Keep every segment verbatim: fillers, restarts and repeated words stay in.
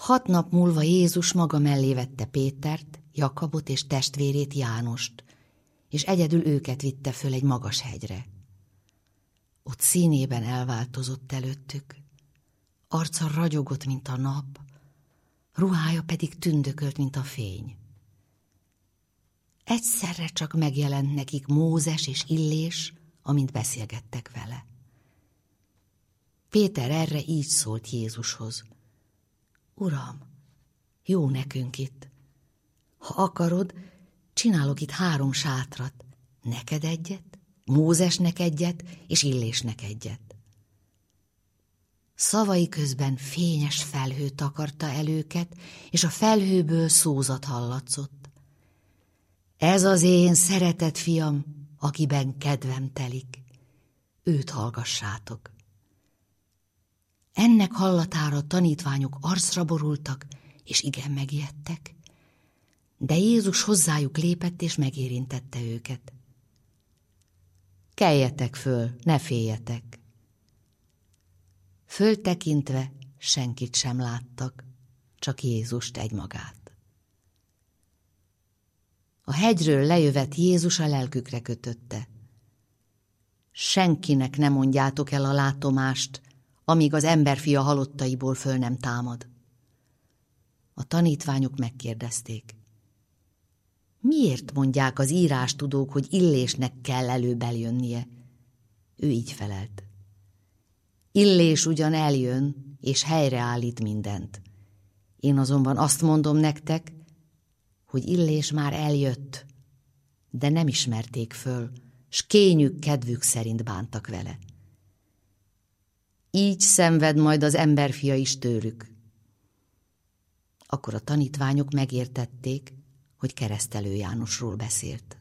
Hat nap múlva Jézus maga mellé vette Pétert, Jakabot és testvérét Jánost, és egyedül őket vitte föl egy magas hegyre. Ott színében elváltozott előttük, arca ragyogott, mint a nap, ruhája pedig tündökölt, mint a fény. Egyszerre csak megjelent nekik Mózes és Illés, amint beszélgettek vele. Péter erre így szólt Jézushoz: Uram, jó nekünk itt. Ha akarod, csinálok itt három sátrat, neked egyet, Mózesnek egyet, és Illésnek egyet. Szavai közben fényes felhő takarta el őket, és a felhőből szózat hallatszott. Ez az én szeretett fiam, akiben kedvem telik. Őt hallgassátok. Ennek hallatára a tanítványok arcra borultak, és igen megijedtek. De Jézus hozzájuk lépett, és megérintette őket. Keljetek föl, ne féljetek. Föltekintve senkit sem láttak, csak Jézust egymagát. A hegyről lejövet Jézus a lelkükre kötötte. Senkinek ne mondjátok el a látomást, amíg az emberfia halottaiból föl nem támad. A tanítványok megkérdezték: Miért mondják az írástudók, hogy Illésnek kell előbb eljönnie? Ő így felelt: Illés ugyan eljön, és helyreállít mindent. Én azonban azt mondom nektek, hogy Illés már eljött, de nem ismerték föl, s kényük kedvük szerint bántak vele. Így szenved majd az emberfia is tőlük. Akkor a tanítványok megértették, hogy Keresztelő Jánosról beszélt.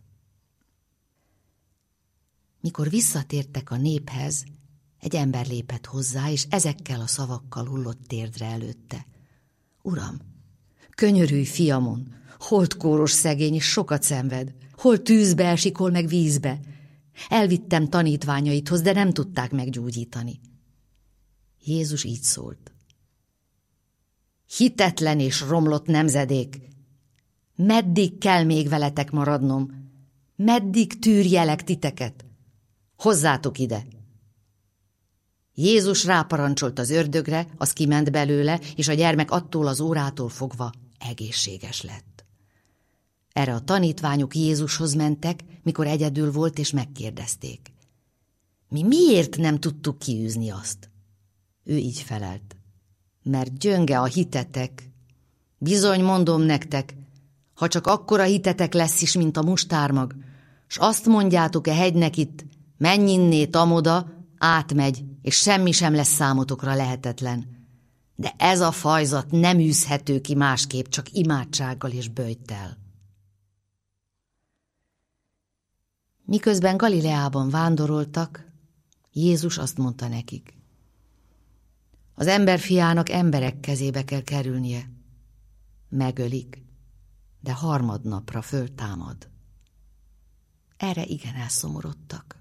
Mikor visszatértek a néphez, egy ember lépett hozzá, és ezekkel a szavakkal hullott térdre előtte: Uram, könyörülj fiamon, holdkóros szegény, és sokat szenved, hol tűzbe esik, hol meg vízbe. Elvittem tanítványaidhoz, de nem tudták meggyógyítani. Jézus így szólt: Hitetlen és romlott nemzedék! Meddig kell még veletek maradnom? Meddig tűrjelek titeket? Hozzátok ide! Jézus ráparancsolt az ördögre, az kiment belőle, és a gyermek attól az órától fogva egészséges lett. Erre a tanítványok Jézushoz mentek, mikor egyedül volt, és megkérdezték: Mi miért nem tudtuk kiűzni azt? Ő így felelt: Mert gyönge a hitetek. Bizony mondom nektek, ha csak akkora hitetek lesz is, mint a mustármag, s azt mondjátok e hegynek itt, menj innét amoda, átmegy, és semmi sem lesz számotokra lehetetlen. De ez a fajzat nem űzhető ki másképp, csak imádsággal és böjttel. Miközben Galileában vándoroltak, Jézus azt mondta nekik: Az emberfiának emberek kezébe kell kerülnie. Megölik, de harmadnapra föltámad. Erre igen elszomorodtak.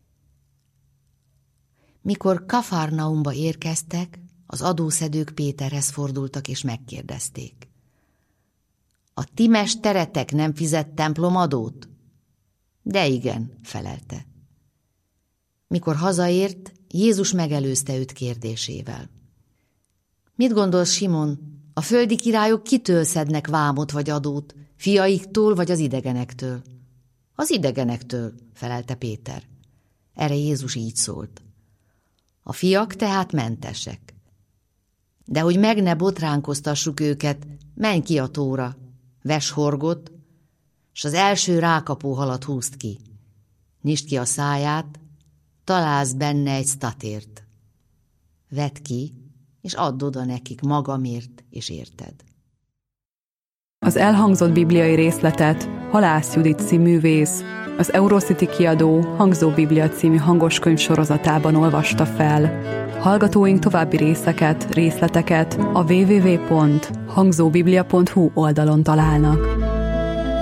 Mikor Kafarnaumba érkeztek, az adószedők Péterhez fordultak, és megkérdezték: A ti mesteretek nem fizet templomadót? De igen, felelte. Mikor hazaért, Jézus megelőzte őt kérdésével: Mit gondolsz, Simon, a földi királyok kitől szednek vámot vagy adót, fiaiktól vagy az idegenektől? Az idegenektől, felelte Péter. Erre Jézus így szólt: A fiak tehát mentesek. De hogy meg ne botránkoztassuk őket, menj ki a tóra, vess horgot, s az első rákapó halat húzd ki. Nyisd ki a száját, találsz benne egy statért. Vedd ki, és add oda nekik magamért és érted. Az elhangzott bibliai részletet Halász Judit cíművész, az Eurocity kiadó Hangzó Biblia című hangoskönyv sorozatában olvasta fel. Hallgatóink további részeket, részleteket a double-u double-u double-u pont hangzóbiblia pont hu oldalon találnak.